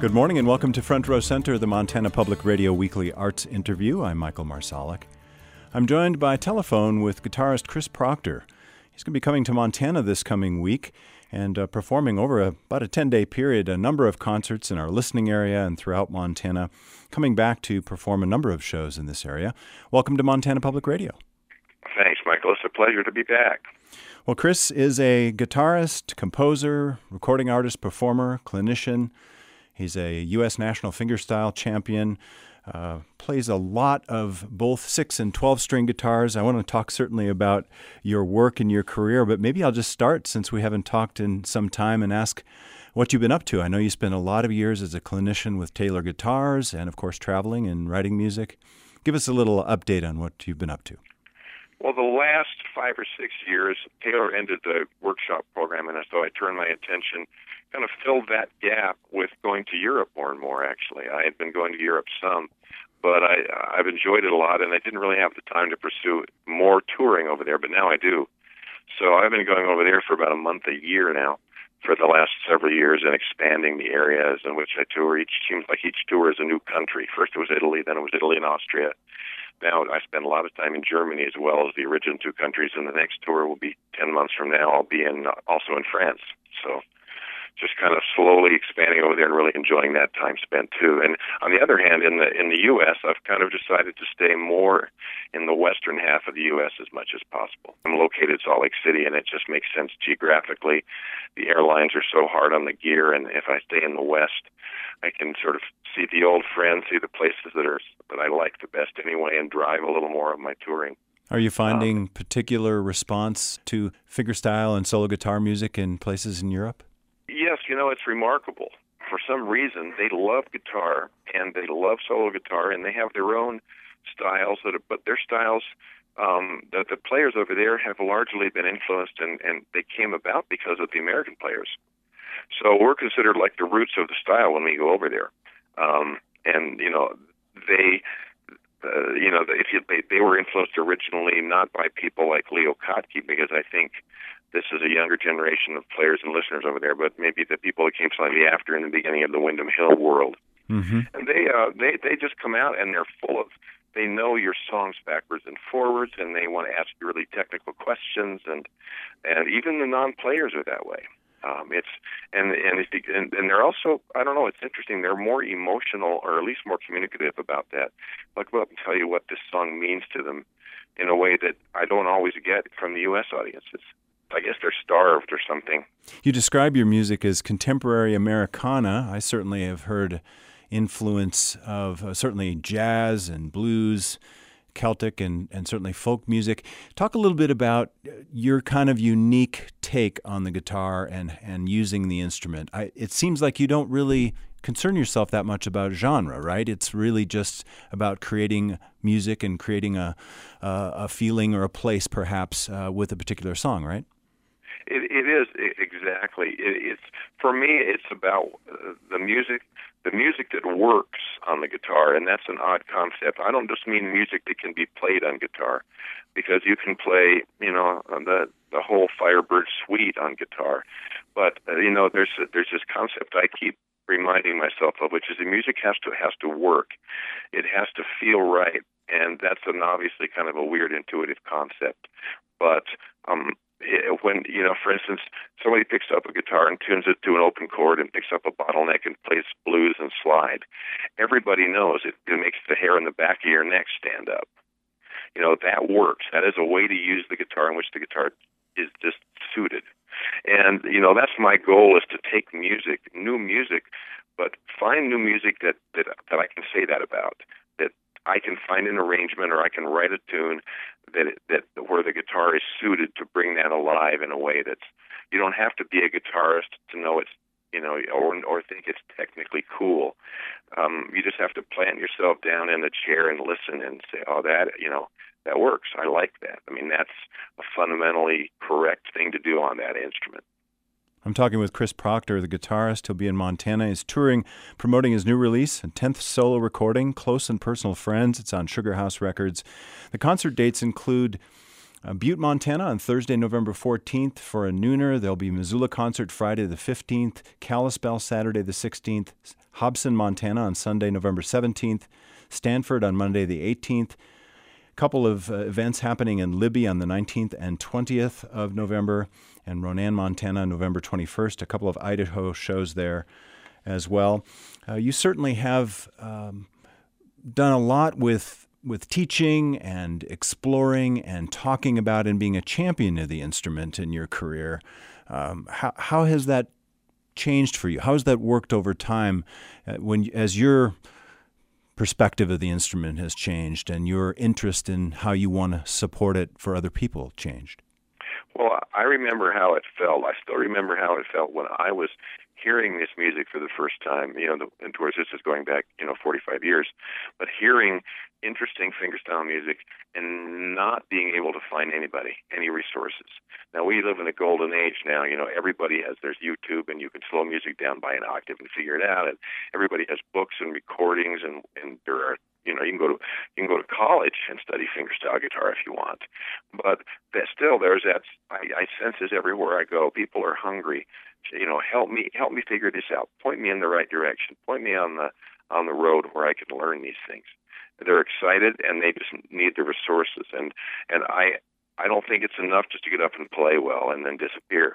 Good morning and welcome to Front Row Center, the Montana Public Radio Weekly Arts Interview. I'm Michael Marsalic. I'm joined by telephone with guitarist Chris Proctor. He's going to be coming to Montana this coming week and performing over about a 10-day period, a number of concerts in our listening area and throughout Montana, coming back to perform a number of shows in this area. Welcome to Montana Public Radio. Thanks, Michael. It's a pleasure to be back. Well, Chris is a guitarist, composer, recording artist, performer, clinician. He's a U.S. National Fingerstyle champion, plays a lot of both 6 and 12-string guitars. I want to talk certainly about your work and your career, but maybe I'll just start, since we haven't talked in some time, and ask what you've been up to. I know you spent a lot of years as a clinician with Taylor Guitars and, of course, traveling and writing music. Give us a little update on what you've been up to. Well, the last 5 or 6 years, Taylor ended the workshop program, and so I turned my attention, kind of filled that gap with going to Europe more and more, actually. I had been going to Europe some, but I've enjoyed it a lot, and I didn't really have the time to pursue more touring over there, but now I do. So I've been going over there for about a month a year now for the last several years and expanding the areas in which I tour. Seems like each tour is a new country. First it was Italy, then it was Italy and Austria. Now I spend a lot of time in Germany as well as the original 2 countries, and the next tour will be 10 months from now. I'll be also in France. So just kind of slowly expanding over there and really enjoying that time spent too. And on the other hand, in the U.S., I've kind of decided to stay more in the western half of the U.S. as much as possible. I'm located in Salt Lake City, and it just makes sense geographically. The airlines are so hard on the gear, and if I stay in the west, I can sort of see the old friends, see the places that I like the best anyway, and drive a little more of my touring. Are you finding particular response to fingerstyle and solo guitar music in places in Europe? Yes, it's remarkable. For some reason, they love guitar, and they love solo guitar, and they have their own styles, but their styles, that the players over there have largely been influenced, and they came about because of the American players. So we're considered like the roots of the style when we go over there. They were influenced originally not by people like Leo Kottke, because I think this is a younger generation of players and listeners over there, but maybe the people that came slightly after in the beginning of the Windham Hill world. Mm-hmm. And they just come out, and they know your songs backwards and forwards, and they want to ask you really technical questions, and even the non-players are that way. And they're also, I don't know, it's interesting, they're more emotional, or at least more communicative about that. Like, well, I can tell you what this song means to them in a way that I don't always get from the U.S. audiences. I guess they're starved or something. You describe your music as contemporary Americana. I certainly have heard influence of certainly jazz and blues, Celtic, and certainly folk music. Talk a little bit about your kind of unique take on the guitar and using the instrument. It seems like you don't really concern yourself that much about genre, right? It's really just about creating music and creating a feeling or a place, perhaps, with a particular song, right? It is, exactly. It's for me, it's about the music that works on the guitar, and that's an odd concept. I don't just mean music that can be played on guitar, because you can play, the whole Firebird suite on guitar. But there's this concept I keep reminding myself of, which is the music has to work. It has to feel right, and that's obviously kind of a weird intuitive concept. But when, for instance, somebody picks up a guitar and tunes it to an open chord and picks up a bottleneck and plays blues and slide, everybody knows it makes the hair in the back of your neck stand up. That works. That is a way to use the guitar in which the guitar is just suited. And, that's my goal, is to take music, new music, but find new music that I can say that about, that I can find an arrangement, or I can write a tune that where the guitar is suited to bring that alive in a way that's, you don't have to be a guitarist to know it's, or think it's technically cool. You just have to plant yourself down in the chair and listen and say, oh, that works. I like that. I mean, that's a fundamentally correct thing to do on that instrument. I'm talking with Chris Proctor, the guitarist. He'll be in Montana. He's touring, promoting his new release, a 10th solo recording, Close and Personal Friends. It's on Sugar House Records. The concert dates include Butte, Montana on Thursday, November 14th for a nooner. There'll be Missoula concert Friday the 15th, Kalispell Saturday the 16th, Hobson, Montana on Sunday, November 17th, Stanford on Monday the 18th. A couple of events happening in Libby on the 19th and 20th of November, and Ronan, Montana, November 21st. A couple of Idaho shows there as well. You certainly have done a lot with teaching and exploring and talking about and being a champion of the instrument in your career. How has that changed for you? How has that worked over time as your perspective of the instrument has changed and your interest in how you want to support it for other people changed? Well, I remember how it felt. I still remember how it felt when I was hearing this music for the first time. And of course, this is going back, 45 years. But hearing interesting fingerstyle music and not being able to find any resources. Now, we live in a golden age now. There's YouTube, and you can slow music down by an octave and figure it out. And everybody has books and recordings, and there are, you can go to college and study fingerstyle guitar if you want. But still, there's that. I sense this everywhere I go. People are hungry. Help me figure this out. Point me in the right direction. Point me on the road where I can learn these things. They're excited, and they just need the resources. And I don't think it's enough just to get up and play well and then disappear.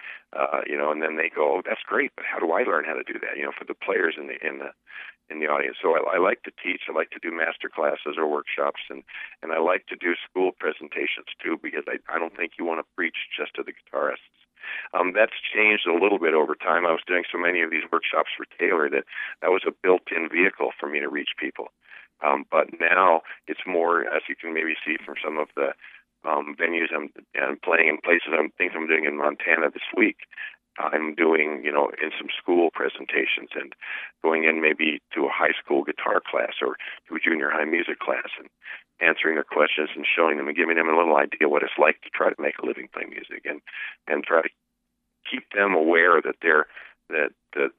And then they go, "Oh, that's great, but how do I learn how to do that?" For the players in the audience. So I like to teach. I like to do master classes or workshops, and I like to do school presentations too, because I don't think you want to preach just to the guitarists. That's changed a little bit over time. I was doing so many of these workshops for Taylor that was a built-in vehicle for me to reach people. But now it's more, as you can maybe see from some of the venues I'm playing in places things I'm doing in Montana this week. I'm doing, in some school presentations and going in maybe to a high school guitar class or to a junior high music class and answering their questions and showing them and giving them a little idea what it's like to try to make a living playing music and try to keep them aware that the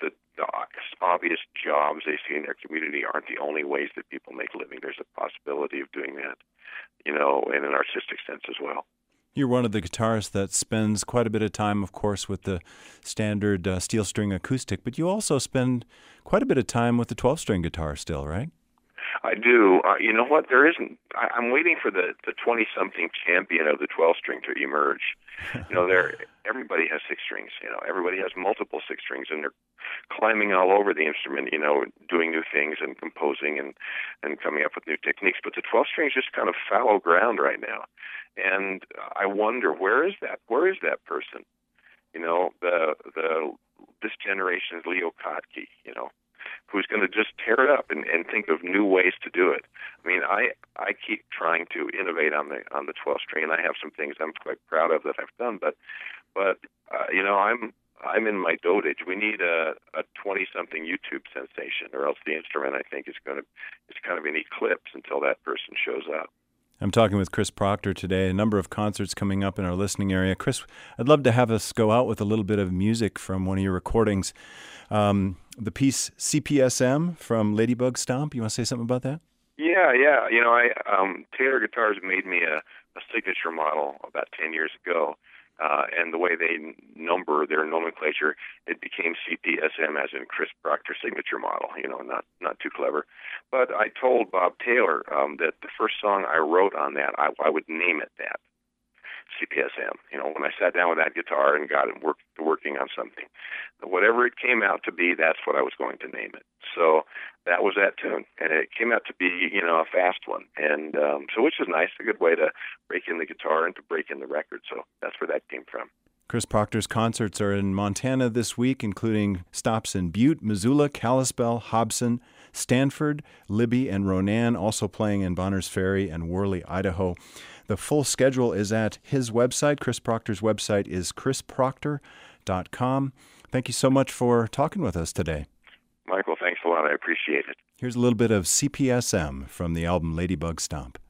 obvious jobs they see in their community aren't the only ways that people make a living. There's a possibility of doing that, in an artistic sense as well. You're one of the guitarists that spends quite a bit of time, of course, with the standard steel string acoustic, but you also spend quite a bit of time with the 12-string guitar still, right? I do. You know what? There isn't. I'm waiting for the 20-something champion of the 12-string to emerge. Everybody has 6 strings. Everybody has multiple 6 strings, and they're climbing all over the instrument. Doing new things and composing and coming up with new techniques. But the 12-string is just kind of fallow ground right now, and I wonder where is that? Where is that person? This generation is Leo Kottke. Who's going to just tear it up and think of new ways to do it. I mean, I keep trying to innovate on the 12-string, and I have some things I'm quite proud of that I've done. But I'm in my dotage. We need a 20-something YouTube sensation, or else the instrument, I think, is kind of in eclipse until that person shows up. I'm talking with Chris Proctor today. A number of concerts coming up in our listening area. Chris, I'd love to have us go out with a little bit of music from one of your recordings. The piece CPSM from Ladybug Stomp. You want to say something about that? Yeah. Taylor Guitars made me a signature model about 10 years ago. And the way they number their nomenclature, it became CPSM, as in Chris Proctor signature model. Not too clever. But I told Bob Taylor that the first song I wrote on that, I would name it that, CPSM. When I sat down with that guitar and got it working on something, whatever it came out to be, that's what I was going to name it. So that was that tune, and it came out to be, a fast one, and so which is nice, a good way to break in the guitar and to break in the record. So that's where that came from. Chris Proctor's concerts are in Montana this week, including stops in Butte, Missoula, Kalispell, Hobson, Stanford, Libby, and Ronan, also playing in Bonners Ferry and Worley, Idaho. The full schedule is at his website. Chris Proctor's website is chrisproctor.com. Thank you so much for talking with us today. Michael, thanks a lot. I appreciate it. Here's a little bit of CPSM from the album Ladybug Stomp.